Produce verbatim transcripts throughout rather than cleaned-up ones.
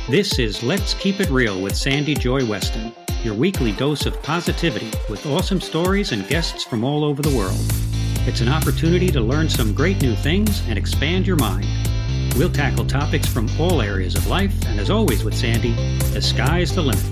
This is Let's Keep It Real with Sandy Joy Weston, your weekly dose of positivity with awesome stories and guests from all over the world. It's an opportunity to learn some great new things and expand your mind. We'll tackle topics from all areas of life, and as always with Sandy, the sky's the limit.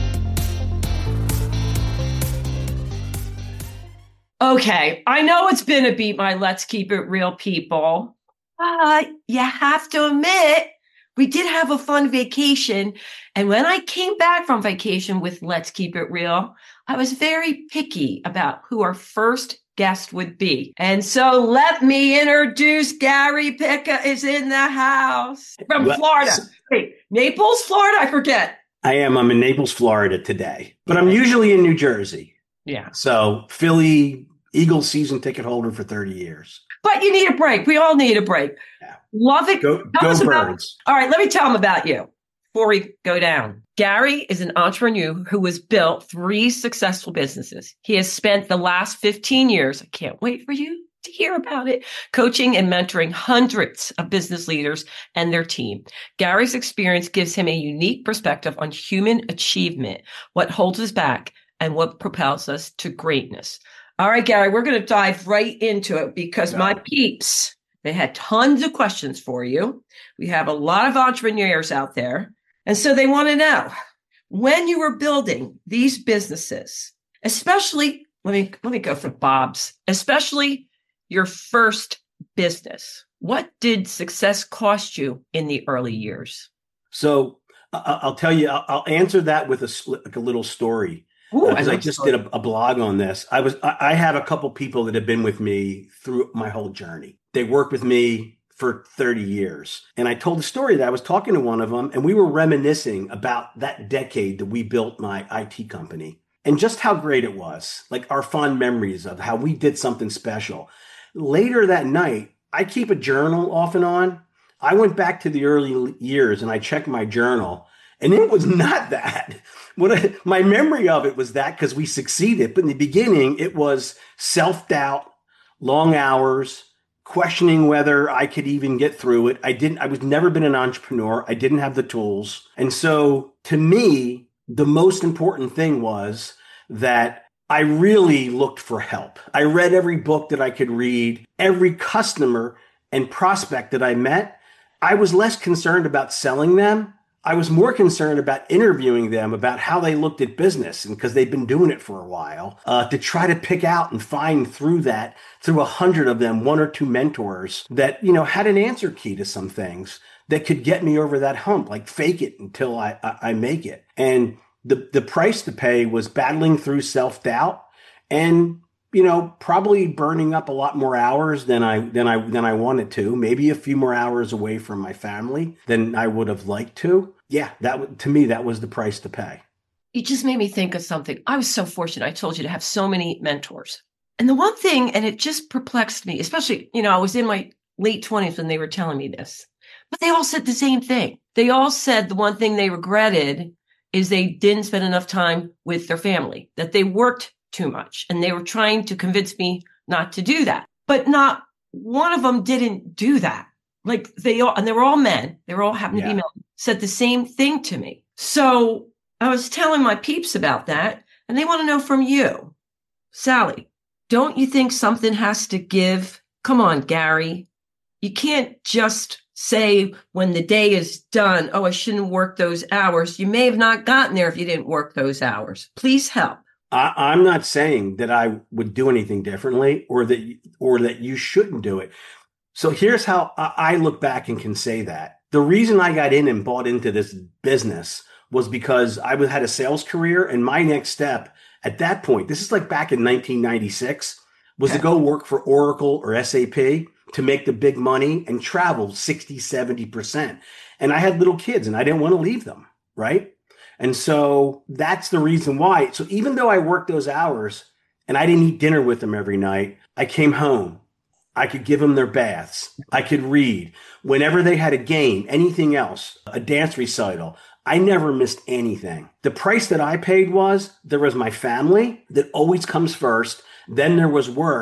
Okay, I know it's been a beat, my Let's Keep It Real people. Uh, you have to admit, we did have a fun vacation. And when I came back from vacation with Let's Keep It Real, I was very picky about who our first guest would be. And so let me introduce Gary Pica is in the house from well, Florida. Wait, Naples, Florida? I forget. I am. I'm in Naples, Florida today, but I'm usually in New Jersey. Yeah. So Philly Eagles season ticket holder for thirty years. But you need a break. We all need a break. Yeah. Love it. Go, go Birds. About, all right, let me tell them about you before we go down. Gary is an entrepreneur who has built three successful businesses. He has spent the last fifteen years, I can't wait for you to hear about it, coaching and mentoring hundreds of business leaders and their team. Gary's experience gives him a unique perspective on human achievement, what holds us back, and what propels us to greatness. All right, Gary, we're going to dive right into it because my peeps, they had tons of questions for you. We have a lot of entrepreneurs out there. And so they want to know, when you were building these businesses, especially, let me, let me go for Bob's, especially your first business, what did success cost you in the early years? So uh, I'll tell you, I'll, I'll answer that with a, like a little story. Because uh, I, I just did a, a blog on this. I was I, I have a couple people that have been with me through my whole journey. They worked with me for thirty years. And I told the story that I was talking to one of them and we were reminiscing about that decade that we built my I T company and just how great it was, like our fond memories of how we did something special. Later that night, I keep a journal off and on. I went back to the early years and I checked my journal and it was not that. What I, my memory of it was that because we succeeded. But in the beginning, it was self-doubt, long hours, questioning whether I could even get through it. I didn't, I was never been an entrepreneur. I didn't have the tools. And so to me, the most important thing was that I really looked for help. I read every book that I could read, every customer and prospect that I met. I was less concerned about selling them. I was more concerned about interviewing them about how they looked at business and because they've been doing it for a while uh, to try to pick out and find through that, through a hundred of them, one or two mentors that, you know, had an answer key to some things that could get me over that hump, like fake it until I, I, I make it. And the, the price to pay was battling through self-doubt and, you know, probably burning up a lot more hours than I, than I, than I wanted to, maybe a few more hours away from my family than I would have liked to. Yeah, that to me, that was the price to pay. You just made me think of something. I was so fortunate. I told you to have so many mentors. And the one thing, and it just perplexed me, especially, you know, I was in my late twenties when they were telling me this, but they all said the same thing. They all said the one thing they regretted is they didn't spend enough time with their family, that they worked too much. And they were trying to convince me not to do that. But not one of them didn't do that. Like they all, and they were all men, they were all happened yeah. to be men, said the same thing to me. So I was telling my peeps about that and they want to know from you, Sally, don't you think something has to give? Come on, Gary. You can't just say when the day is done, oh, I shouldn't work those hours. You may have not gotten there if you didn't work those hours. Please help. I, I'm not saying that I would do anything differently or that, or that you shouldn't do it. So here's how I look back and can say that. The reason I got in and bought into this business was because I had a sales career and my next step at that point, this is like back in nineteen ninety-six, was okay. to go work for Oracle or S A P to make the big money and travel sixty, seventy percent. And I had little kids and I didn't want to leave them, right? And so that's the reason why. So even though I worked those hours and I didn't eat dinner with them every night, I came home. I could give them their baths. I could read. Whenever they had a game, anything else, a dance recital, I never missed anything. The price that I paid was there was my family that always comes first. Then there was work.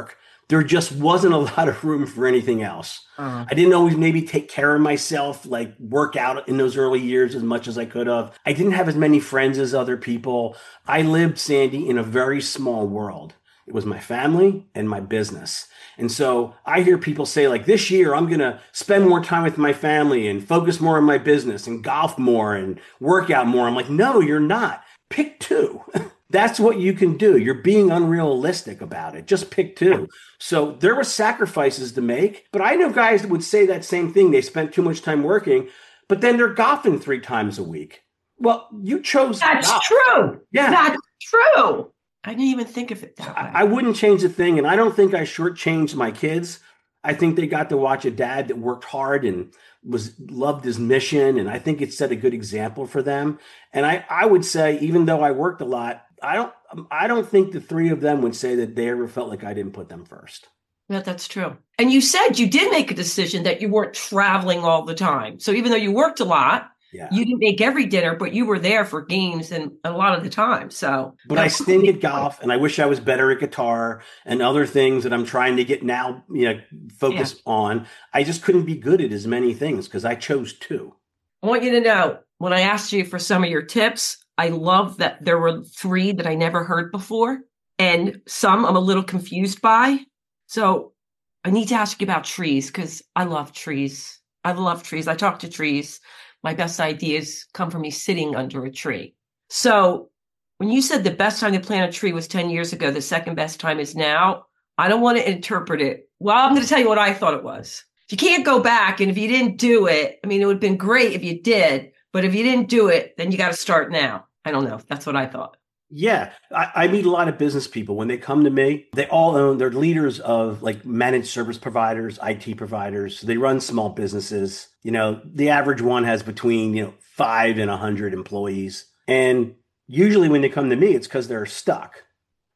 there just wasn't a lot of room for anything else. Uh-huh. I didn't always maybe take care of myself, like work out in those early years as much as I could have. I didn't have as many friends as other people. I lived, Sandy, in a very small world. It was my family and my business. And so I hear people say, like, this year, I'm going to spend more time with my family and focus more on my business and golf more and work out more. I'm like, no, you're not. Pick two. That's what you can do. You're being unrealistic about it. Just pick two. So there were sacrifices to make, but I know guys that would say that same thing. They spent too much time working, but then they're golfing three times a week. Well, you chose That's golf. true. Yeah. That's true. I didn't even think of it that way. I, I wouldn't change a thing, and I don't think I shortchanged my kids. I think they got to watch a dad that worked hard and was loved his mission, and I think it set a good example for them. And I, I would say, even though I worked a lot, I don't I don't think the three of them would say that they ever felt like I didn't put them first. Yeah, that's true. And you said you did make a decision that you weren't traveling all the time. So even though you worked a lot, yeah. you didn't make every dinner, but you were there for games and a lot of the time. So, but I stink at golf, and I wish I was better at guitar and other things that I'm trying to get now, you know, focus yeah. on. I just couldn't be good at as many things because I chose two. I want you to know, when I asked you for some of your tips, I love that there were three that I never heard before, and some I'm a little confused by. So I need to ask you about trees because I love trees. I love trees. I talk to trees. My best ideas come from me sitting under a tree. So when you said the best time to plant a tree was ten years ago, the second best time is now, I don't want to interpret it. Well, I'm going to tell you what I thought it was. If you can't go back, and if you didn't do it, I mean, it would have been great if you did, but if you didn't do it, then you got to start now. I don't know. That's what I thought. Yeah. I, I meet a lot of business people. When they come to me, they all own, they're leaders of like managed service providers, I T providers. They run small businesses. You know, the average one has between, you know, five and a hundred employees. And usually when they come to me, it's because they're stuck.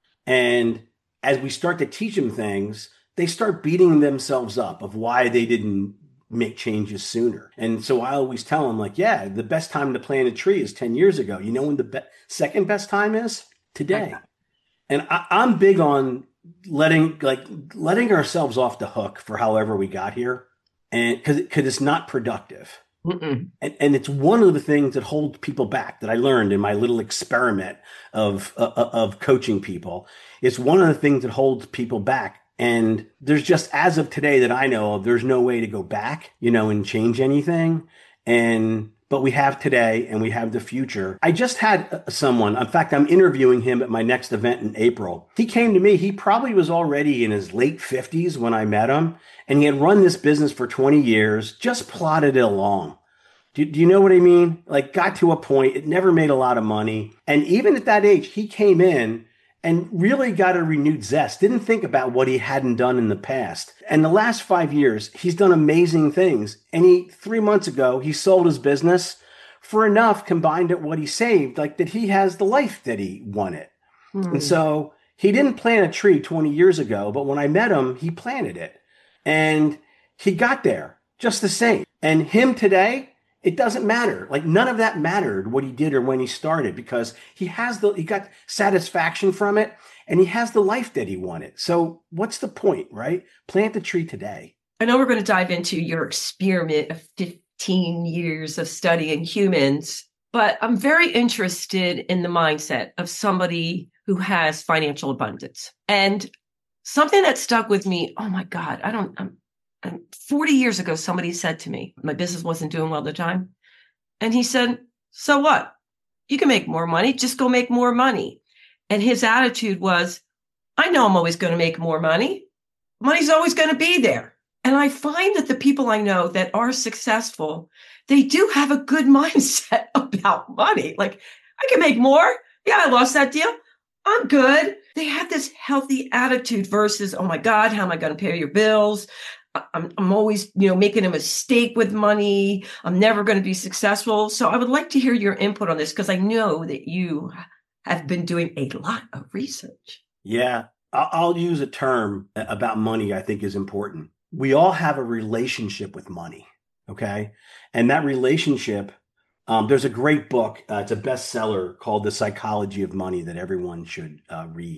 And as we start to teach them things, they start beating themselves up of why they didn't make changes sooner. And so I always tell them, like, yeah, the best time to plant a tree is ten years ago. You know when the be- second best time is? Today. And I- I'm big on letting like letting ourselves off the hook for however we got here, and because because it's not productive. And, and it's one of the things that holds people back that I learned in my little experiment of uh, of coaching people. It's one of the things that holds people back. And there's just, as of today that I know of, there's no way to go back, you know, and change anything. And, but we have today and we have the future. I just had someone, in fact, I'm interviewing him at my next event in April. He came to me. He probably was already in his late fifties when I met him. And he had run this business for twenty years, just plodded it along. Do, do you know what I mean? Like got to a point, it never made a lot of money. And even at that age, he came in and really got a renewed zest, didn't think about what he hadn't done in the past. And the last five years, he's done amazing things. And he, three months ago, he sold his business for enough combined at what he saved, like that he has the life that he wanted. Hmm. And so he didn't plant a tree twenty years ago, but when I met him, he planted it. And he got there just the same. And him today, it doesn't matter. Like none of that mattered what he did or when he started because he has the, he got satisfaction from it and he has the life that he wanted. So what's the point, right? Plant the tree today. I know we're going to dive into your experiment of fifteen years of studying humans, but I'm very interested in the mindset of somebody who has financial abundance. And something that stuck with me, oh my God, I don't, I'm, And forty years ago, somebody said to me, my business wasn't doing well at the time. And he said, so what? You can make more money. Just go make more money. And his attitude was, I know I'm always going to make more money. Money's always going to be there. And I find that the people I know that are successful, they do have a good mindset about money. Like, I can make more. Yeah, I lost that deal. I'm good. They have this healthy attitude versus, oh my God, how am I going to pay your bills? I'm, I'm always, you know, making a mistake with money. I'm never going to be successful. So I would like to hear your input on this because I know that you have been doing a lot of research. Yeah, I'll use a term about money I think is important. We all have a relationship with money, okay? And that relationship, um, there's a great book. Uh, it's a bestseller called The Psychology of Money that everyone should uh, read.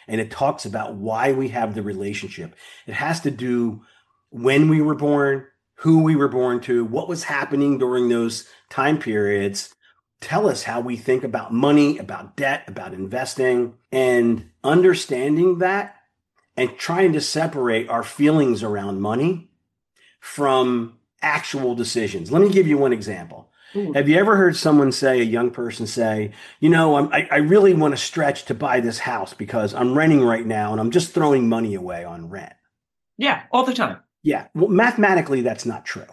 and it talks about why we have the relationship. It has to do when we were born, who we were born to, what was happening during those time periods. Tell us how we think about money, about debt, about investing, and understanding that and trying to separate our feelings around money from actual decisions. Let me give you one example. Ooh. Have you ever heard someone say, a young person say, you know, I'm, I, I really want to stretch to buy this house because I'm renting right now and I'm just throwing money away on rent? Yeah, all the time. Yeah. Well, mathematically, that's not true.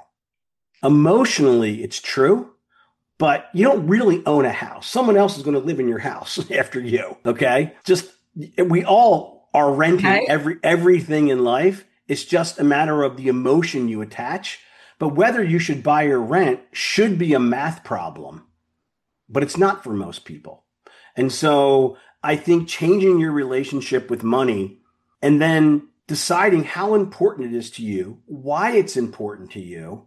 Emotionally, it's true, but you don't really own a house. Someone else is going to live in your house after you. Okay. Just, we all are renting okay. every, everything in life. It's just a matter of the emotion you attach. But whether you should buy or rent should be a math problem, but it's not for most people. And so I think changing your relationship with money and then deciding how important it is to you, why it's important to you.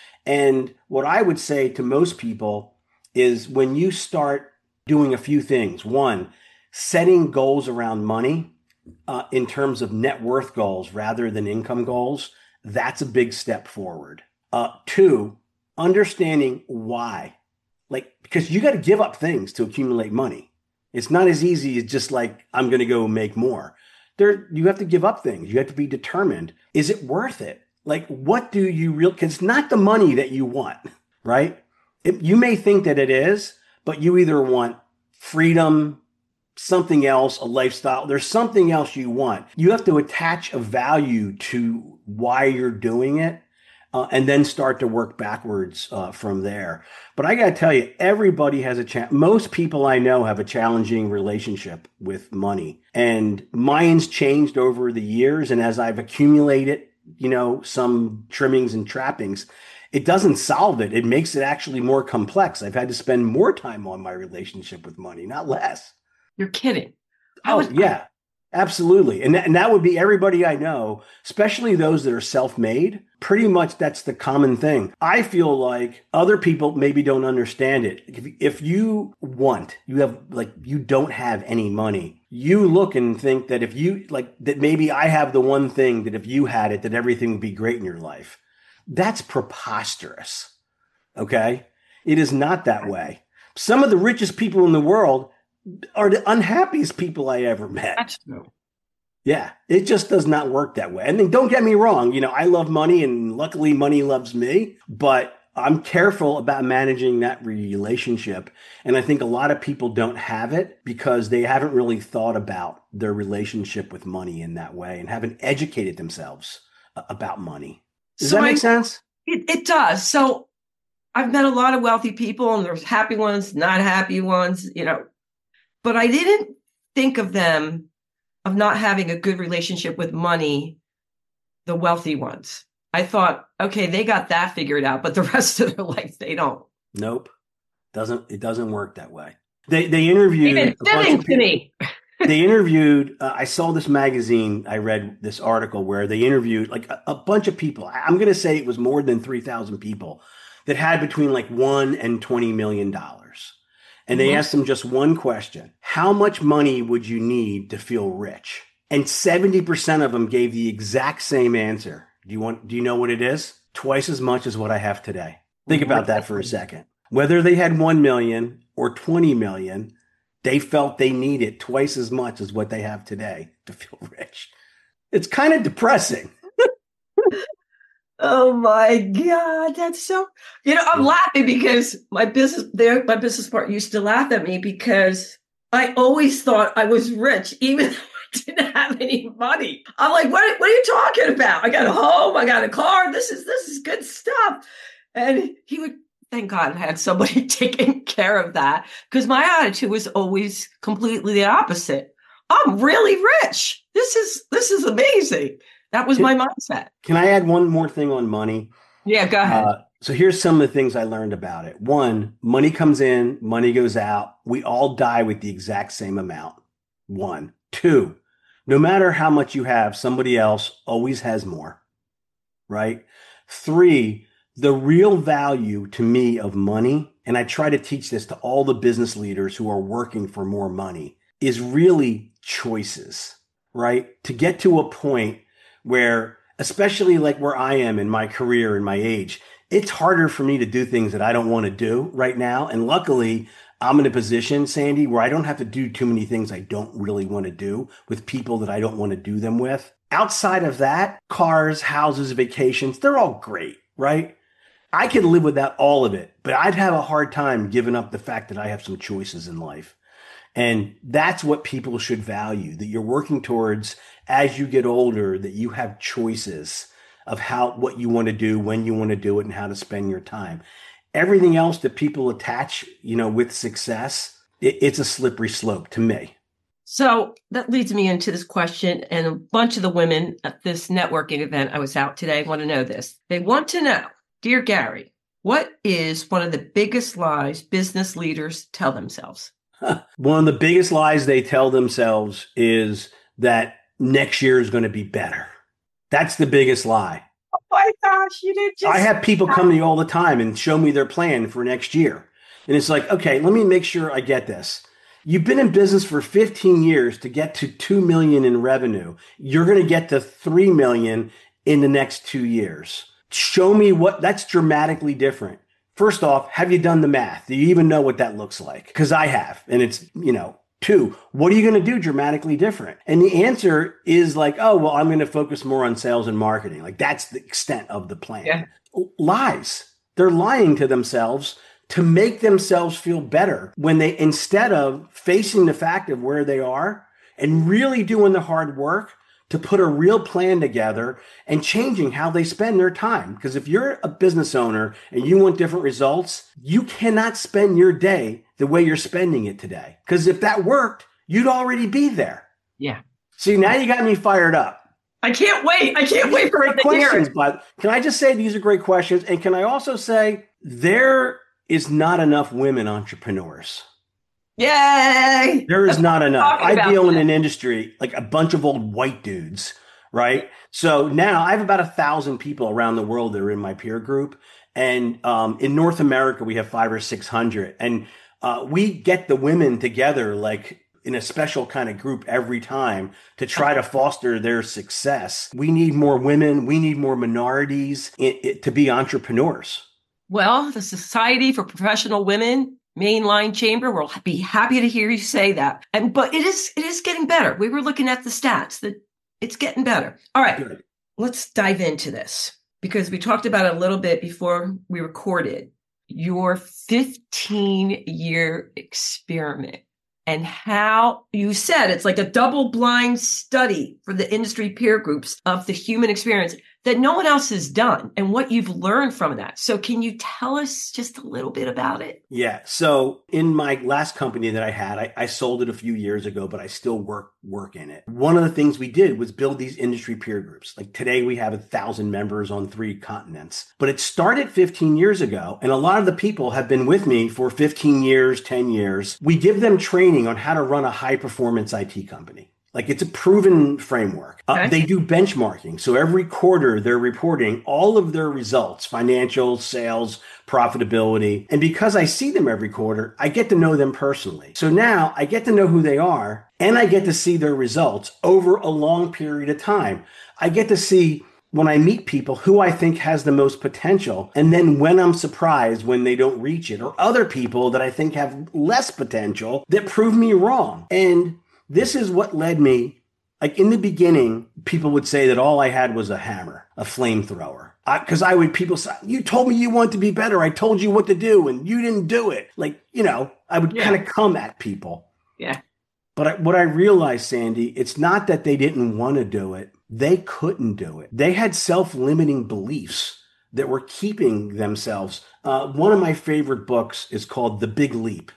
And what I would say to most people is when you start doing a few things, one, setting goals around money uh, in terms of net worth goals rather than income goals, that's a big step forward. Uh, two, understanding why, like, because you got to give up things to accumulate money. It's not as easy as just like, I'm going to go make more. There, you have to give up things. You have to be determined. Is it worth it? Like, what do you really, because it's not the money that you want, right? It, you may think that it is, but you either want freedom, something else, a lifestyle. There's something else you want. You have to attach a value to why you're doing it. Uh, and then start to work backwards uh, from there. But I got to tell you, everybody has a chance. Most people I know have a challenging relationship with money. And mine's changed over the years. And as I've accumulated, you know, some trimmings and trappings, it doesn't solve it. It makes it actually more complex. I've had to spend more time on my relationship with money, not less. You're kidding. Oh, was- yeah. Absolutely. And, th- and that would be everybody I know, especially those that are self-made. Pretty much that's the common thing. I feel like other people maybe don't understand it. If, if you want, you have like, you don't have any money, you look and think that if you like, that maybe I have the one thing that if you had it, that everything would be great in your life. That's preposterous. Okay. It is not that way. Some of the richest people in the world are the unhappiest people I ever met. That's true. Yeah, it just does not work that way. And then don't get me wrong, you know, I love money and luckily money loves me, but I'm careful about managing that relationship. And I think a lot of people don't have it because they haven't really thought about their relationship with money in that way and haven't educated themselves about money. Does so that make I, sense? It, it does. So I've met a lot of wealthy people and there's happy ones, not happy ones, you know. But I didn't think of them, of not having a good relationship with money, the wealthy ones. I thought, okay, they got that figured out, but the rest of their life, they don't. Nope. Doesn't, it doesn't work that way. They they interviewed. They've been fibbing to me. They interviewed, uh, I saw this magazine, I read this article where they interviewed like a, a bunch of people. I'm going to say it was more than three thousand people that had between like one and twenty million dollars. And they asked them just one question. How much money would you need to feel rich? And seventy percent of them gave the exact same answer. Do you want, do you know what it is? Twice as much as what I have today. Think about that for a second. Whether they had one million or twenty million, they felt they needed twice as much as what they have today to feel rich. It's kind of depressing. Oh my God, that's so, you know, I'm laughing because my business there, my business partner used to laugh at me because I always thought I was rich, even though I didn't have any money. I'm like, what, what are you talking about? I got a home, I got a car. This is, this is good stuff. And he would, thank God I had somebody taking care of that because my attitude was always completely the opposite. I'm really rich. This is, this is amazing. That was my mindset. Can I add one more thing on money? Yeah, go ahead. Uh, so here's some of the things I learned about it. One, money comes in, money goes out. We all die with the exact same amount. One. Two, no matter how much you have, somebody else always has more, right? Three, the real value to me of money, and I try to teach this to all the business leaders who are working for more money, is really choices, right? To get to a point where, especially like where I am in my career and my age, it's harder for me to do things that I don't want to do right now. And luckily, I'm in a position, Sandy, where I don't have to do too many things I don't really want to do with people that I don't want to do them with. Outside of that, cars, houses, vacations, they're all great, right? I could live without all of it, but I'd have a hard time giving up the fact that I have some choices in life. And that's what people should value, that you're working towards as you get older, that you have choices of how, what you want to do, when you want to do it, and how to spend your time. Everything else that people attach, you know, with success, it, it's a slippery slope to me. So that leads me into this question. And a bunch of the women at this networking event I was out today want to know this. They want to know, dear Gary, what is one of the biggest lies business leaders tell themselves? One of the biggest lies they tell themselves is that next year is going to be better. That's the biggest lie. Oh my gosh, you did just... I have people come to me all the time and show me their plan for next year. And it's like, okay, let me make sure I get this. You've been in business for fifteen years to get to two million in revenue. You're going to get to three million in the next two years. Show me what that's dramatically different. First off, have you done the math? Do you even know what that looks like? Because I have. And it's, you know, two, what are you going to do dramatically different? And the answer is like, oh, well, I'm going to focus more on sales and marketing. Like that's the extent of the plan. Yeah. Lies. They're lying to themselves to make themselves feel better when they, instead of facing the fact of where they are and really doing the hard work to put a real plan together and changing how they spend their time. Because if you're a business owner and you want different results, you cannot spend your day the way you're spending it today. Because if that worked, you'd already be there. Yeah. See, now you got me fired up. I can't wait. I can't wait for great questions. But can I just say these are great questions? And can I also say there is not enough women entrepreneurs. Yay! There is not enough. I deal that. in an industry like a bunch of old white dudes, right? So now I have about a thousand people around the world that are in my peer group. And um, in North America, we have five or six hundred. And uh, we get the women together like in a special kind of group every time to try to foster their success. We need more women. We need more minorities in, in, to be entrepreneurs. Well, the Society for Professional Women Mainline Chamber will be happy to hear you say that. And but it is it is getting better. We were looking at the stats that it's getting better. All right, Good. Let's dive into this because we talked about it a little bit before we recorded. Your fifteen-year experiment and how you said it's like a double-blind study for the industry peer groups of the human experience that no one else has done and what you've learned from that. So can you tell us just a little bit about it? Yeah. So in my last company that I had, I, I sold it a few years ago, but I still work work in it. One of the things we did was build these industry peer groups. Like today we have a thousand members on three continents, but it started fifteen years ago. And a lot of the people have been with me for fifteen years, ten years. We give them training on how to run a high performance I T company. Like it's a proven framework. Okay. Uh, they do benchmarking. So every quarter they're reporting all of their results, financial, sales, profitability. And because I see them every quarter, I get to know them personally. So now I get to know who they are and I get to see their results over a long period of time. I get to see when I meet people who I think has the most potential. And then when I'm surprised when they don't reach it, or other people that I think have less potential that prove me wrong. And this is what led me, like in the beginning, people would say that all I had was a hammer, a flamethrower. Because I, I would, people say, you told me you want to be better. I told you what to do and you didn't do it. Like, you know, I would yeah. kind of come at people. Yeah. But I, what I realized, Sandy, it's not that they didn't want to do it. They couldn't do it. They had self-limiting beliefs that were keeping themselves. Uh, one of my favorite books is called The Big Leap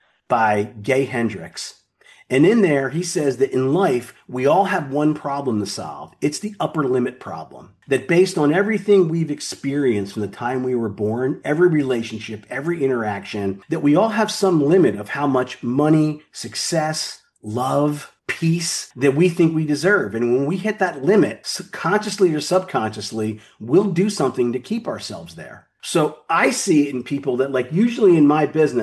by Gay Hendricks. And in there, he says that in life, we all have one problem to solve. It's the upper limit problem. That based on everything we've experienced from the time we were born, every relationship, every interaction, that we all have some limit of how much money, success, love, peace that we think we deserve. And when we hit that limit, consciously or subconsciously, we'll do something to keep ourselves there. So I see it in people that, like, usually in my business,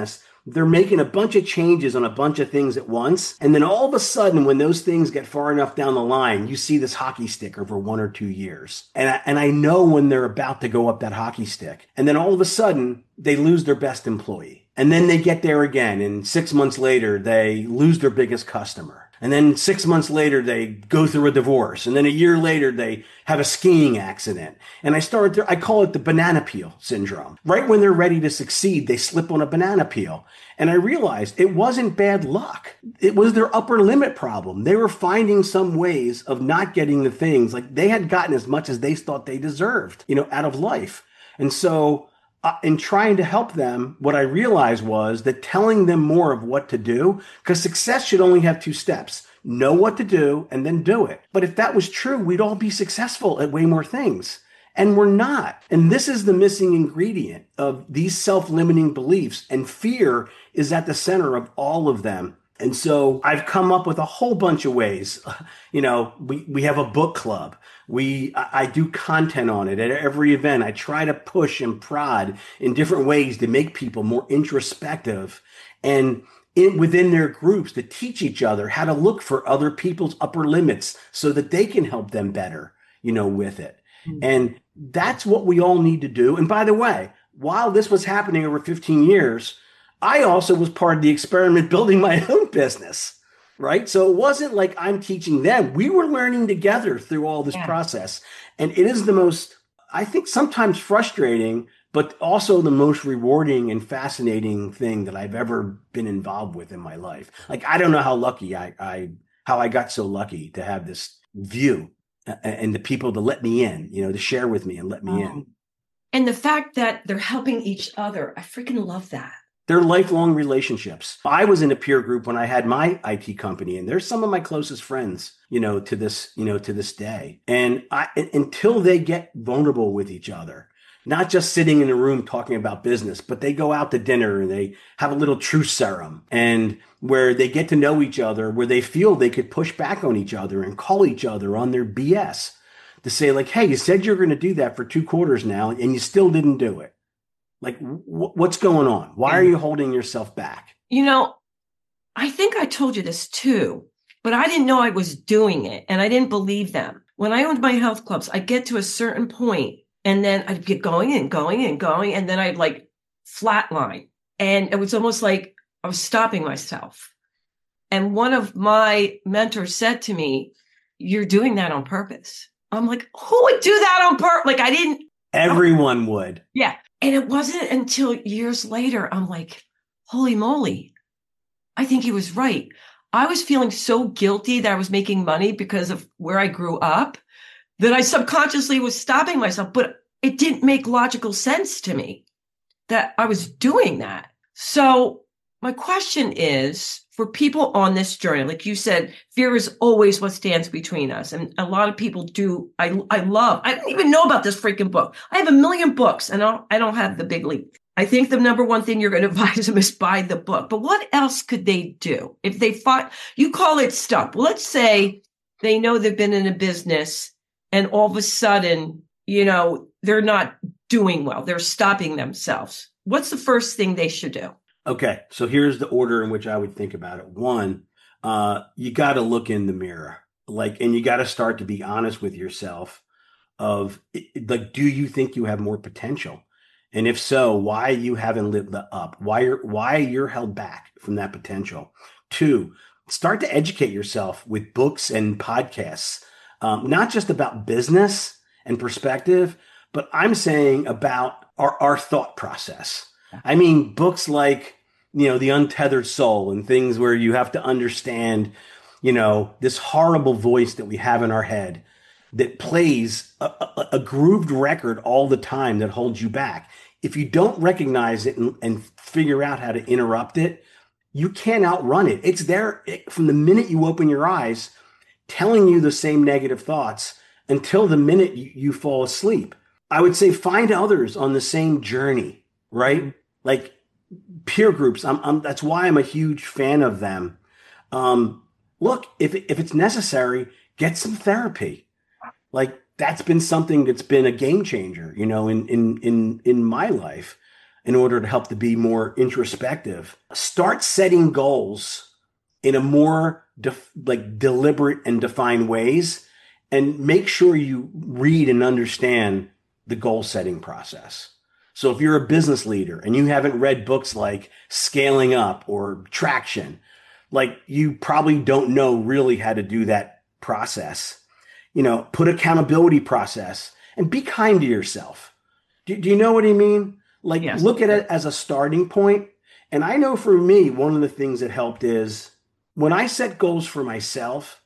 they're making a bunch of changes on a bunch of things at once. And then all of a sudden, when those things get far enough down the line, you see this hockey stick over one or two years. And I, and I know when they're about to go up that hockey stick. And then all of a sudden, they lose their best employee. And then they get there again. And six months later, they lose their biggest customer. And then six months later, they go through a divorce. And then a year later, they have a skiing accident. And I started to, I call it the banana peel syndrome. Right when they're ready to succeed, they slip on a banana peel. And I realized it wasn't bad luck. It was their upper limit problem. They were finding some ways of not getting the things, like they had gotten as much as they thought they deserved, you know, out of life. And so Uh, in trying to help them, what I realized was that telling them more of what to do, because success should only have two steps: know what to do and then do it. But if that was true, we'd all be successful at way more things. And we're not. And this is the missing ingredient of these self-limiting beliefs. And fear is at the center of all of them. And so I've come up with a whole bunch of ways. You know, we, we have a book club. We, I, I do content on it at every event. I try to push and prod in different ways to make people more introspective and in, within their groups to teach each other how to look for other people's upper limits so that they can help them better, you know, with it. Mm-hmm. And that's what we all need to do. And by the way, while this was happening over fifteen years, I also was part of the experiment building my own business, right? So it wasn't like I'm teaching them. We were learning together through all this yeah. process. And it is the most, I think, sometimes frustrating, but also the most rewarding and fascinating thing that I've ever been involved with in my life. Like, I don't know how lucky I, I how I got so lucky to have this view and the people to let me in, you know, to share with me and let me um, in. And the fact that they're helping each other, I freaking love that. They're lifelong relationships. I was in a peer group when I had my I T company, and they're some of my closest friends, you know, to this, you know, to this day. And I, until they get vulnerable with each other, not just sitting in a room talking about business, but they go out to dinner and they have a little truth serum, and where they get to know each other, where they feel they could push back on each other and call each other on their B S to say, like, hey, you said you're going to do that for two quarters now, and you still didn't do it. Like, w- what's going on? Why are you holding yourself back? You know, I think I told you this too, but I didn't know I was doing it, and I didn't believe them. When I owned my health clubs, I get to a certain point, and then I'd get going and going and going, and then I'd like flatline. And it was almost like I was stopping myself. And one of my mentors said to me, "You're doing that on purpose." I'm like, who would do that on purpose? Like, I didn't. Everyone would. Yeah. And it wasn't until years later, I'm like, holy moly, I think he was right. I was feeling so guilty that I was making money because of where I grew up that I subconsciously was stopping myself, but it didn't make logical sense to me that I was doing that. So my question is, for people on this journey, like you said, fear is always what stands between us. And a lot of people do. I I love, I didn't even know about this freaking book. I have a million books and I don't, I don't have the big leap. I think the number one thing you're going to advise them is buy the book. But what else could they do? If they find, you call it stuff. Well, let's say they know they've been in a business and all of a sudden, you know, they're not doing well. They're stopping themselves. What's the first thing they should do? Okay, so here's the order in which I would think about it. One, uh, you got to look in the mirror, like, and you got to start to be honest with yourself. Of like, do you think you have more potential? And if so, why you haven't lived up? Why you're why you're held back from that potential? Two, start to educate yourself with books and podcasts, um, not just about business and perspective, but I'm saying about our our thought process. I mean, books like, you know, The Untethered Soul and things where you have to understand, you know, this horrible voice that we have in our head that plays a, a, a grooved record all the time that holds you back. If you don't recognize it and, and figure out how to interrupt it, you can't outrun it. It's there from the minute you open your eyes, telling you the same negative thoughts until the minute you, you fall asleep. I would say find others on the same journey. Right? Like peer groups. I'm, I'm, that's why I'm a huge fan of them. Um, look, if, if it's necessary, get some therapy. Like that's been something that's been a game changer, you know, in, in, in, in my life. in order to help to be more introspective. Start setting goals in a more def- like deliberate and defined ways, and make sure you read and understand the goal setting process. So if you're a business leader and you haven't read books like Scaling Up or Traction, like you probably don't know really how to do that process. You know, put accountability process and be kind to yourself. Do, do you know what I mean? Like, yes. Look at it as a starting point. And I know for me, one of the things that helped is when I set goals for myself,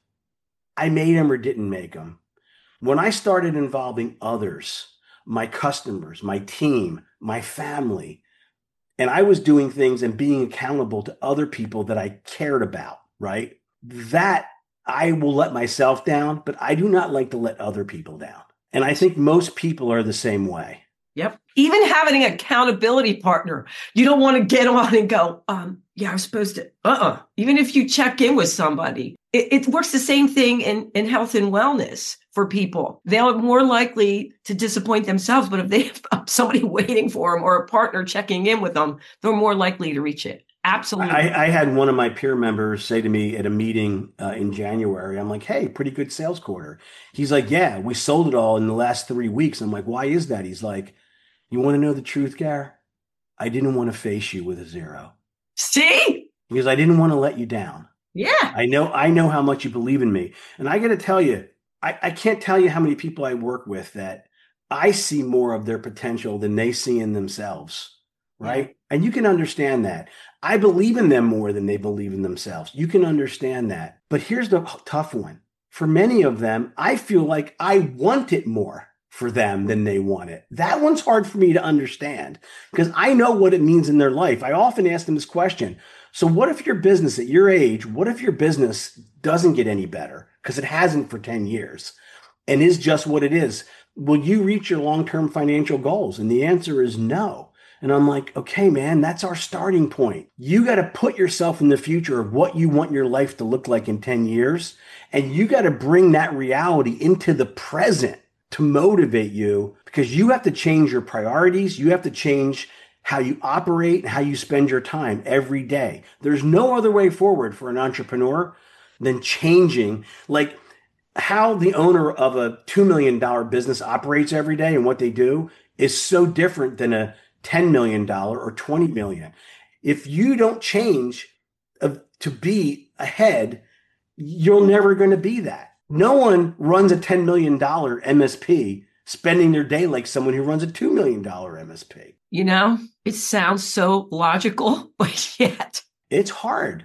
I made them or didn't make them. When I started involving others, my customers, my team, my family, and I was doing things and being accountable to other people that I cared about, right? That I will let myself down, but I do not like to let other people down. And I think most people are the same way. Yep. Even having an accountability partner, you don't want to get on and go, um, yeah, I was supposed to, uh-uh. Even if you check in with somebody, it, it works the same thing in, in health and wellness for people. They're more likely to disappoint themselves, but if they have somebody waiting for them or a partner checking in with them, they're more likely to reach it. Absolutely. I, I had one of my peer members say to me at a meeting uh, in January, I'm like, hey, pretty good sales quarter. He's like, yeah, we sold it all in the last three weeks. I'm like, why is that? He's like, you want to know the truth, Gar? I didn't want to face you with a zero. See? Because I didn't want to let you down. Yeah. I know, I know how much you believe in me. And I got to tell you, I, I can't tell you how many people I work with that I see more of their potential than they see in themselves. Right. Yeah. And you can understand that. I believe in them more than they believe in themselves. You can understand that. But here's the tough one. For many of them, I feel like I want it more for them than they want it. That one's hard for me to understand because I know what it means in their life. I often ask them this question. So what if your business at your age, what if your business doesn't get any better because it hasn't for ten years and is just what it is? Will you reach your long-term financial goals? And the answer is no. And I'm like, okay, man, that's our starting point. You got to put yourself in the future of what you want your life to look like in ten years. And you got to bring that reality into the present to motivate you, because you have to change your priorities. You have to change how you operate and how you spend your time every day. There's no other way forward for an entrepreneur than changing, like how the owner of a two million dollars business operates every day and what they do is so different than a ten million dollars or twenty million dollars. If you don't change uh, to be ahead, you're never going to be that. No one runs a ten million dollars M S P spending their day like someone who runs a two million dollars M S P. You know, it sounds so logical, but yet it's hard.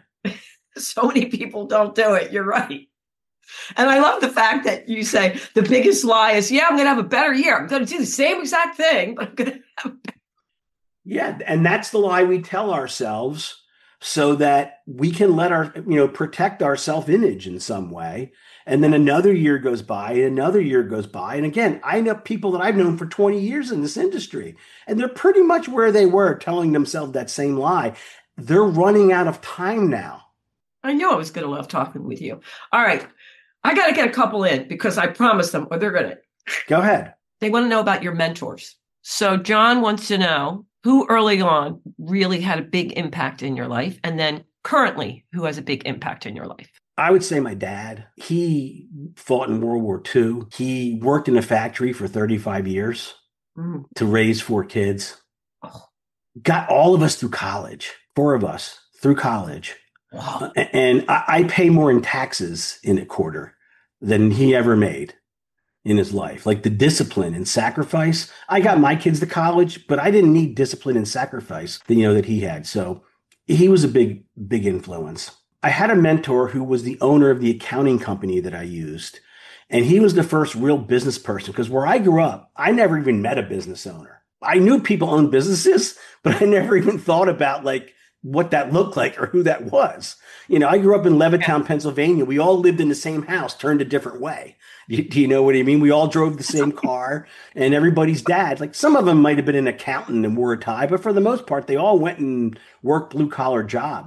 So many people don't do it. You're right. And I love the fact that you say the biggest lie is, yeah, I'm going to have a better year. I'm going to do the same exact thing, but I'm going to have a better. Yeah. And that's the lie we tell ourselves so that we can let our, you know, protect our self-image in some way. And then another year goes by, another year goes by. And again, I know people that I've known for twenty years in this industry, and they're pretty much where they were telling themselves that same lie. They're running out of time now. I knew I was going to love talking with you. All right. I got to get a couple in because I promised them, or they're going to. Go ahead. They want to know about your mentors. So John wants to know who early on really had a big impact in your life, and then currently who has a big impact in your life. I would say my dad. He fought in World War Two. He worked in a factory for thirty-five years mm. to raise four kids. Oh. Got all of us through college, four of us through college. Wow. And I, I pay more in taxes in a quarter than he ever made in his life. Like the discipline and sacrifice. I got my kids to college, but I didn't need discipline and sacrifice that, you know, that he had. So he was a big, big influence. I had a mentor who was the owner of the accounting company that I used. And he was the first real business person, because where I grew up, I never even met a business owner. I knew people owned businesses, but I never even thought about like what that looked like or who that was. You know, I grew up in Levittown, Pennsylvania. We all lived in the same house, turned a different way. Do you, do you know what I mean? We all drove the same car, and everybody's dad, like some of them might have been an accountant and wore a tie, but for the most part, they all went and worked blue collar jobs.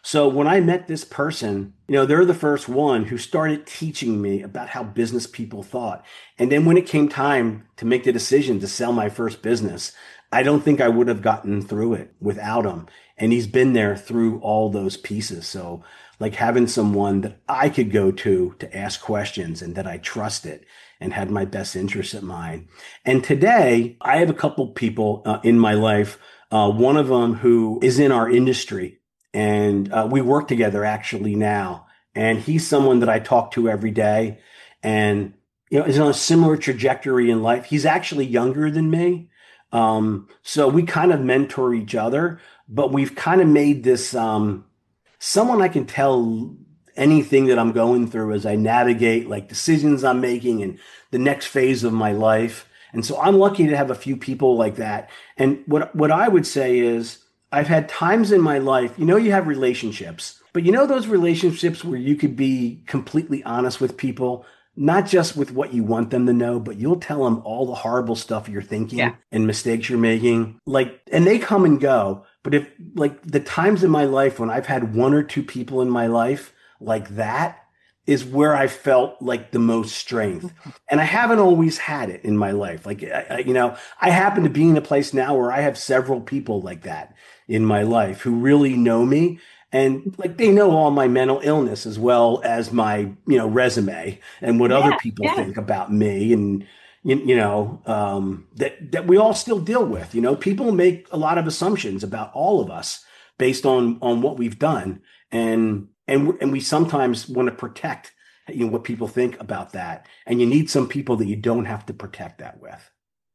So when I met this person, you know, they're the first one who started teaching me about how business people thought. And then when it came time to make the decision to sell my first business, I don't think I would have gotten through it without him. And he's been there through all those pieces. So like having someone that I could go to to ask questions and that I trusted and had my best interests at mind. And today I have a couple people uh, in my life. Uh, one of them who is in our industry, and uh, we work together actually now. And he's someone that I talk to every day, and you know is on a similar trajectory in life. He's actually younger than me, um, so we kind of mentor each other. But we've kind of made this um, someone I can tell anything that I'm going through as I navigate like decisions I'm making and the next phase of my life. And so I'm lucky to have a few people like that. And what what I would say is I've had times in my life, you know, you have relationships, but you know those relationships where you could be completely honest with people, not just with what you want them to know, but you'll tell them all the horrible stuff you're thinking yeah. and mistakes you're making. Like, and they come and go. But if like the times in my life when I've had one or two people in my life like that, is where I felt like the most strength. And I haven't always had it in my life. Like, I, I, you know, I happen to be in a place now where I have several people like that in my life who really know me. And like, they know all my mental illness as well as my, you know, resume and what yeah, other people yeah. think about me. And, you, you know, um, that, that we all still deal with, you know, people make a lot of assumptions about all of us based on, on what we've done. And, And and we sometimes want to protect, you know, what people think about that. And you need some people that you don't have to protect that with.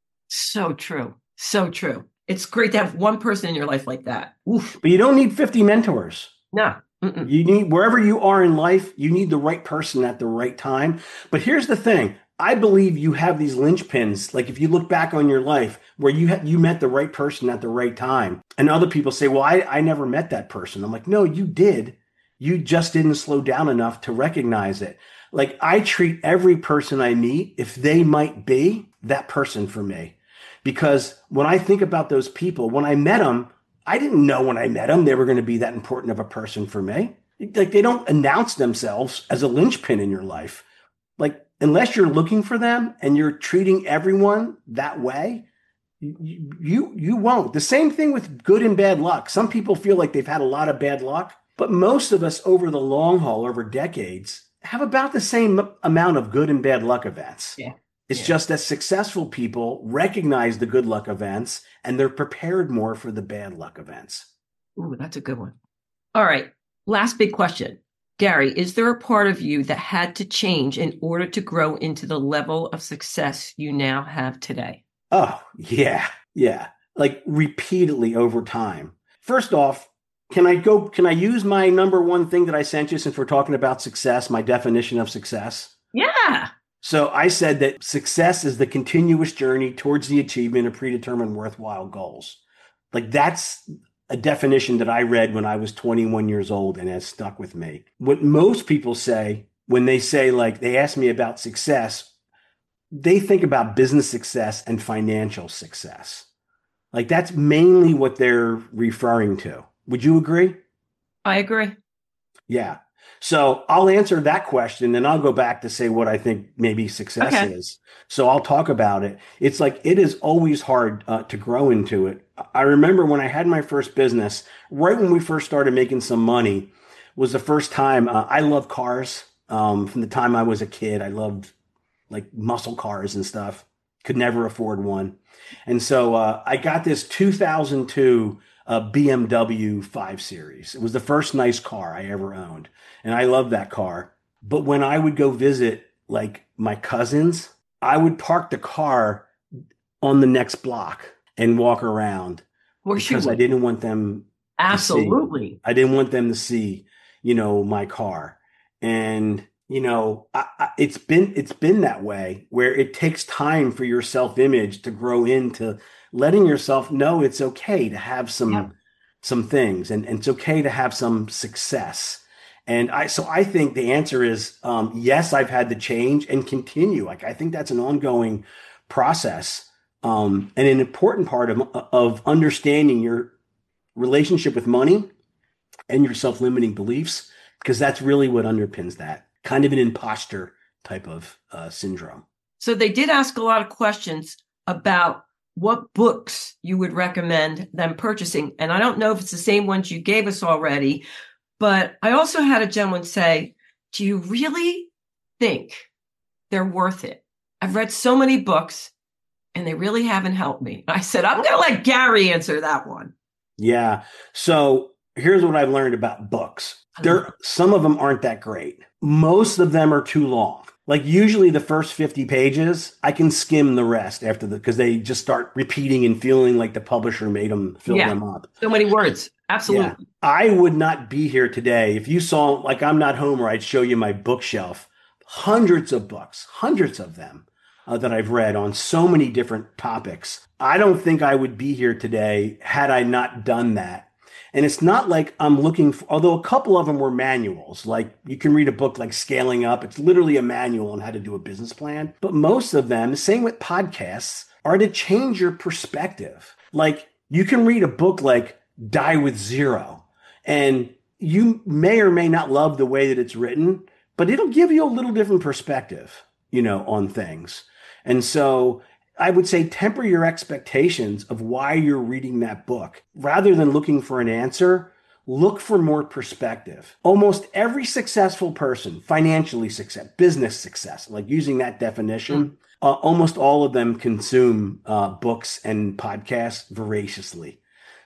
So true. So true. It's great to have one person in your life like that. Oof. But you don't need fifty mentors. No. Mm-mm. You need, wherever you are in life, you need the right person at the right time. But here's the thing. I believe you have these linchpins. Like if you look back on your life where you ha- you met the right person at the right time, and other people say, well, I, I never met that person. I'm like, no, you did. You just didn't slow down enough to recognize it. Like I treat every person I meet, if they might be that person for me, because when I think about those people, when I met them, I didn't know when I met them, they were going to be that important of a person for me. Like they don't announce themselves as a linchpin in your life. Like unless you're looking for them and you're treating everyone that way, you, you, you won't. The same thing with good and bad luck. Some people feel like they've had a lot of bad luck. But most of us over the long haul, over decades, have about the same amount of good and bad luck events. Yeah. It's yeah. just that successful people recognize the good luck events and they're prepared more for the bad luck events. Ooh, that's a good one. All right. Last big question. Gary, is there a part of you that had to change in order to grow into the level of success you now have today? Oh, yeah. Yeah. Like repeatedly over time. First off, Can I go, can I use my number one thing that I sent you since we're talking about success, my definition of success? Yeah. So I said that success is the continuous journey towards the achievement of predetermined worthwhile goals. Like that's a definition that I read when I was twenty-one years old and has stuck with me. What most people say when they say, like, they ask me about success, they think about business success and financial success. Like that's mainly what they're referring to. Would you agree? I agree. Yeah. So I'll answer that question and I'll go back to say what I think maybe success okay. is. So I'll talk about it. It's like, it is always hard uh, to grow into it. I remember when I had my first business, right when we first started making some money, was the first time uh, I love cars. Um, from the time I was a kid, I loved like muscle cars and stuff. Could never afford one. And so uh, I got this two thousand two uh, B M W five Series. It was the first nice car I ever owned. And I loved that car. But when I would go visit like my cousins, I would park the car on the next block and walk around because I didn't want them absolutely. To see. I didn't want them to see, you know, my car. And you know, I, I, it's been it's been that way where it takes time for your self-image to grow into letting yourself know it's okay to have some yep. some things, and, and it's okay to have some success. And I so I think the answer is um, yes, I've had to change and continue. Like I think that's an ongoing process, um, and an important part of of understanding your relationship with money and your self-limiting beliefs, because that's really what underpins that kind of an imposter type of uh, syndrome. So they did ask a lot of questions about what books you would recommend them purchasing. And I don't know if it's the same ones you gave us already, but I also had a gentleman say, do you really think they're worth it? I've read so many books and they really haven't helped me. I said, I'm going to let Gary answer that one. Yeah. So here's what I've learned about books. There, some of them aren't that great. Most of them are too long. Like usually the first fifty pages, I can skim the rest after the, because they just start repeating and feeling like the publisher made them fill yeah. them up. So many words. Absolutely. Yeah. I would not be here today. If you saw, like I'm not Homer, I'd show you my bookshelf. Hundreds of books, hundreds of them uh, that I've read on so many different topics. I don't think I would be here today had I not done that. And it's not like I'm looking for, although a couple of them were manuals, like you can read a book like Scaling Up. It's literally a manual on how to do a business plan. But most of them, same with podcasts, are to change your perspective. Like you can read a book like Die with Zero, and you may or may not love the way that it's written, but it'll give you a little different perspective, you know, on things. And so I would say temper your expectations of why you're reading that book. Rather than looking for an answer, look for more perspective. Almost every successful person, financially success, business success, like using that definition, mm. uh, almost all of them consume uh, books and podcasts voraciously.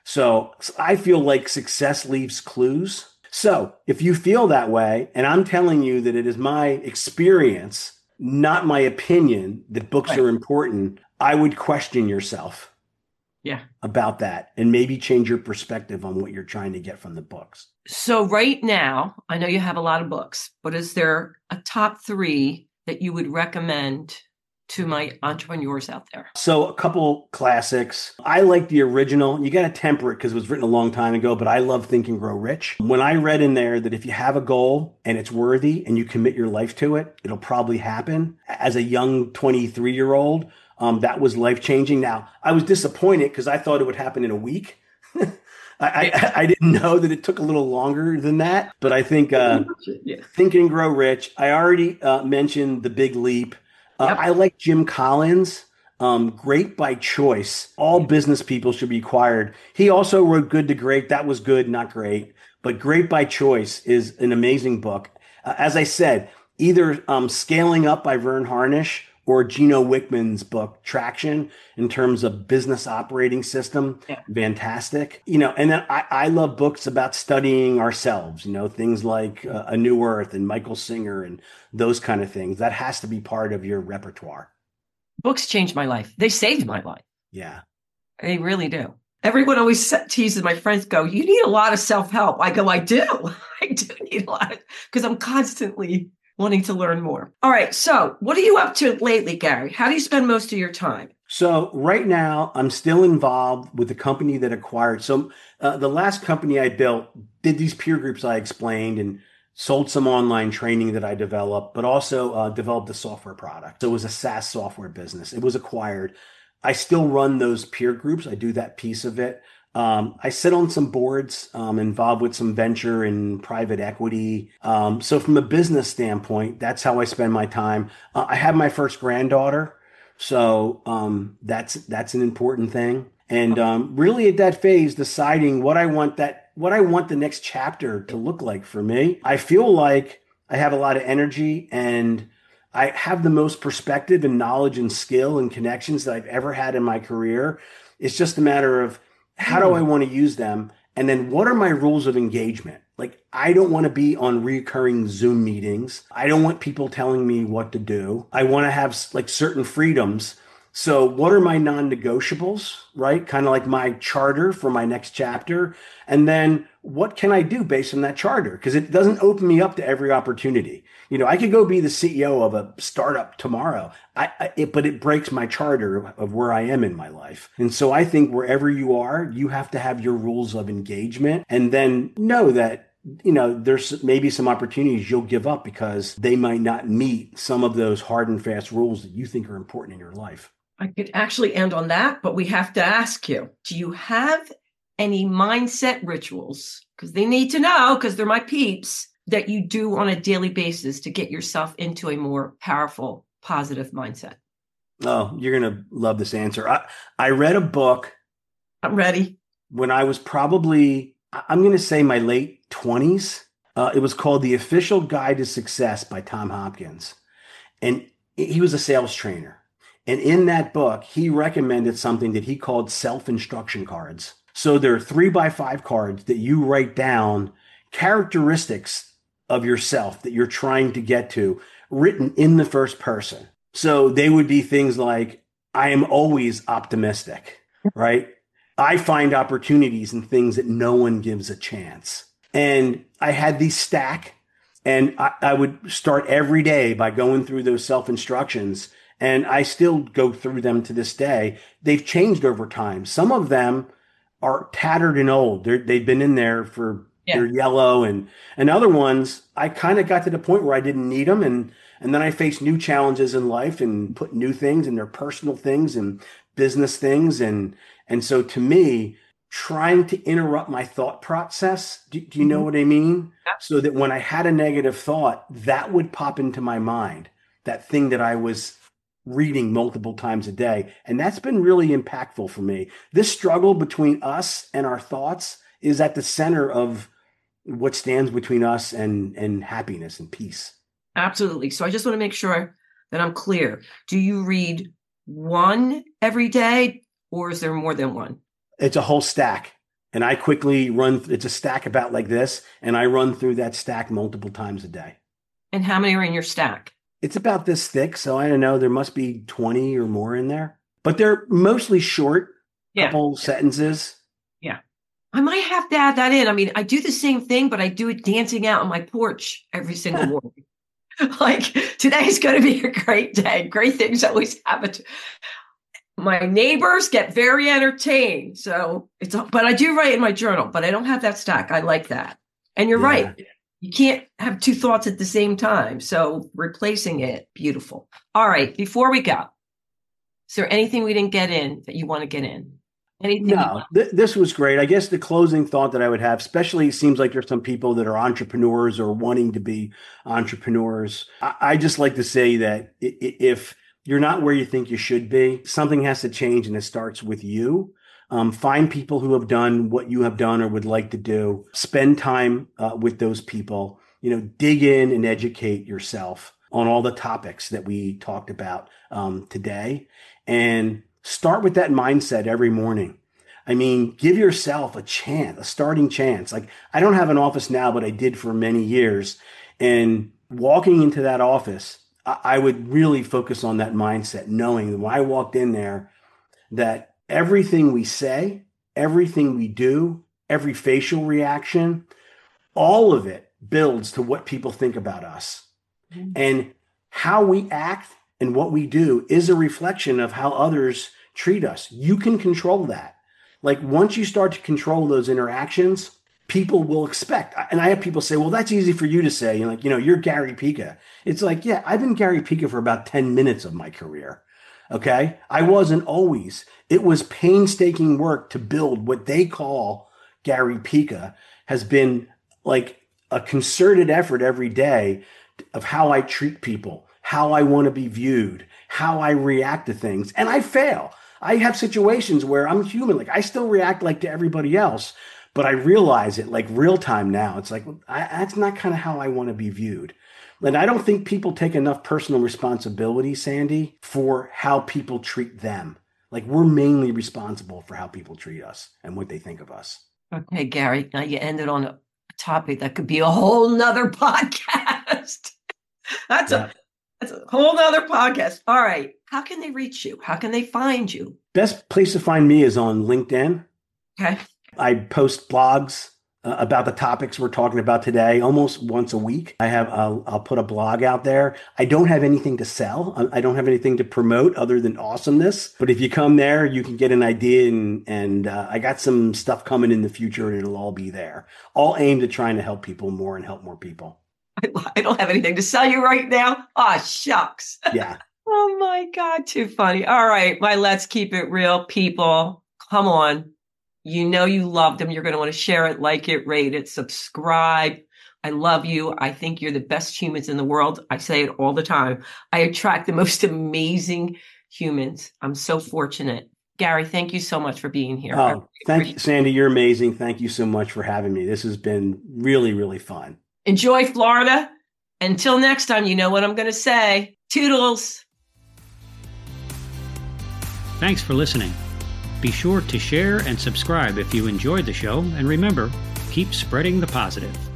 So I feel like success leaves clues. So if you feel that way, and I'm telling you that it is my experience, not my opinion, that books right. are important, I would question yourself yeah. about that and maybe change your perspective on what you're trying to get from the books. So right now, I know you have a lot of books, but is there a top three that you would recommend to my entrepreneurs out there? So a couple classics. I like the original. You got to temper it because it was written a long time ago, but I love Think and Grow Rich. When I read in there that if you have a goal and it's worthy and you commit your life to it, it'll probably happen. As a young twenty-three year old, um, that was life changing. Now, I was disappointed because I thought it would happen in a week. I, I, I didn't know that it took a little longer than that, but I think uh, yeah. Think and Grow Rich. I already uh, mentioned The Big Leap. Uh, yep. I like Jim Collins, um, Great by Choice. All business people should be acquired. He also wrote Good to Great. That was good, not great. But Great by Choice is an amazing book. Uh, as I said, either um, Scaling Up by Verne Harnish or Gino Wickman's book, Traction, in terms of business operating system. Yeah. Fantastic. You know, and then I, I love books about studying ourselves, you know, things like uh, A New Earth and Michael Singer and those kind of things. That has to be part of your repertoire. Books changed my life. They saved my life. Yeah. They really do. Everyone always teases, my friends go, you need a lot of self-help. I go, I do. I do need a lot because I'm constantly wanting to learn more. All right. So what are you up to lately, Gary? How do you spend most of your time? So right now I'm still involved with the company that acquired. So uh, the last company I built did these peer groups I explained and sold some online training that I developed, but also uh, developed a software product. So it was a SaaS software business. It was acquired. I still run those peer groups. I do that piece of it. Um, I sit on some boards, um, involved with some venture and private equity. Um, so from a business standpoint, that's how I spend my time. Uh, I have my first granddaughter. So, um, that's, that's an important thing. And, um, really at that phase, deciding what I want that, what I want the next chapter to look like for me. I feel like I have a lot of energy and I have the most perspective and knowledge and skill and connections that I've ever had in my career. It's just a matter of, how do I want to use them? And then what are my rules of engagement? Like, I don't want to be on recurring Zoom meetings. I don't want people telling me what to do. I want to have like certain freedoms. So what are my non-negotiables, right? Kind of like my charter for my next chapter. And then what can I do based on that charter? Because it doesn't open me up to every opportunity. You know, I could go be the C E O of a startup tomorrow, I, I it, but it breaks my charter of where I am in my life. And so I think wherever you are, you have to have your rules of engagement and then know that, you know, there's maybe some opportunities you'll give up because they might not meet some of those hard and fast rules that you think are important in your life. I could actually end on that, but we have to ask you, do you have any mindset rituals, because they need to know, because they're my peeps, that you do on a daily basis to get yourself into a more powerful, positive mindset? Oh, you're going to love this answer. I, I read a book. I'm ready. When I was probably, I'm going to say my late twenties. Uh, it was called The Official Guide to Success by Tom Hopkins. And he was a sales trainer. And in that book, he recommended something that he called self-instruction cards. So there are three by five cards that you write down characteristics of yourself that you're trying to get to, written in the first person. So they would be things like, I am always optimistic, right? I find opportunities in things that no one gives a chance. And I had these stack, and I, I would start every day by going through those self-instructions. And I still go through them to this day. They've changed over time. Some of them are tattered and old. They're, they've been in there for, yeah. They're yellow. And, and other ones, I kind of got to the point where I didn't need them. And, and then I faced new challenges in life and put new things in their personal things and business things. And, and so to me, trying to interrupt my thought process, do, do you know what I mean? Yeah. So that when I had a negative thought, that would pop into my mind, that thing that I was reading multiple times a day. And that's been really impactful for me. This struggle between us and our thoughts is at the center of what stands between us and, and happiness and peace. Absolutely. So I just want to make sure that I'm clear. Do you read one every day, or is there more than one? It's a whole stack. And I quickly run, it's a stack about like this, and I run through that stack multiple times a day. And how many are in your stack? It's about this thick, so I don't know. There must be twenty or more in there, but they're mostly short, yeah. couple sentences. Yeah. I might have to add that in. I mean, I do the same thing, but I do it dancing out on my porch every single morning. Like, today's going to be a great day. Great things always happen. My neighbors get very entertained. So it's, but I do write in my journal, but I don't have that stack. I like that. And you're yeah. right. You can't have two thoughts at the same time. So replacing it, beautiful. All right. Before we go, is there anything we didn't get in that you want to get in? Anything? No, th- this was great. I guess the closing thought that I would have, especially it seems like there's some people that are entrepreneurs or wanting to be entrepreneurs. I, I just like to say that if you're not where you think you should be, something has to change, and it starts with you. Um, find people who have done what you have done or would like to do. Spend time uh, with those people. You know, dig in and educate yourself on all the topics that we talked about um, today, and start with that mindset every morning. I mean, give yourself a chance, a starting chance. Like, I don't have an office now, but I did for many years. And walking into that office, I, I would really focus on that mindset, knowing that when I walked in there, that everything we say, everything we do, every facial reaction, all of it builds to what people think about us. Mm-hmm. And how we act and what we do is a reflection of how others treat us. You can control that. Like, once you start to control those interactions, people will expect. And I have people say, well, that's easy for you to say. You're like, you know, you're Gary Pica. It's like, yeah, I've been Gary Pica for about ten minutes of my career. Okay. I wasn't always. It was painstaking work to build what they call Gary Pica. Has been like a concerted effort every day of how I treat people, how I want to be viewed, how I react to things. And I fail. I have situations where I'm human. Like, I still react like to everybody else, but I realize it like real time now. It's like, I, that's not kind of how I want to be viewed. And I don't think people take enough personal responsibility, Sandy, for how people treat them. Like, we're mainly responsible for how people treat us and what they think of us. Okay, Gary, now you ended on a topic that could be a whole nother podcast. That's yeah. a that's a whole nother podcast. All right. How can they reach you? How can they find you? Best place to find me is on LinkedIn. Okay. I post blogs uh, about the topics we're talking about today almost once a week. I have, I'll, I'll put a blog out there. I don't have anything to sell. I don't have anything to promote other than awesomeness. But if you come there, you can get an idea, and, and uh, I got some stuff coming in the future, and it'll all be there. All aimed at trying to help people more and help more people. I don't have anything to sell you right now. Ah, oh, shucks. Yeah. Oh my God, too funny. All right, my let's keep it real people. Come on. You know you love them. You're going to want to share it, like it, rate it, subscribe. I love you. I think you're the best humans in the world. I say it all the time. I attract the most amazing humans. I'm so fortunate. Gary, thank you so much for being here. Oh, thank you, Sandy. You're amazing. Thank you so much for having me. This has been really, really fun. Enjoy Florida. Until next time, you know what I'm going to say. Toodles. Thanks for listening. Be sure to share and subscribe if you enjoyed the show. And remember, keep spreading the positive.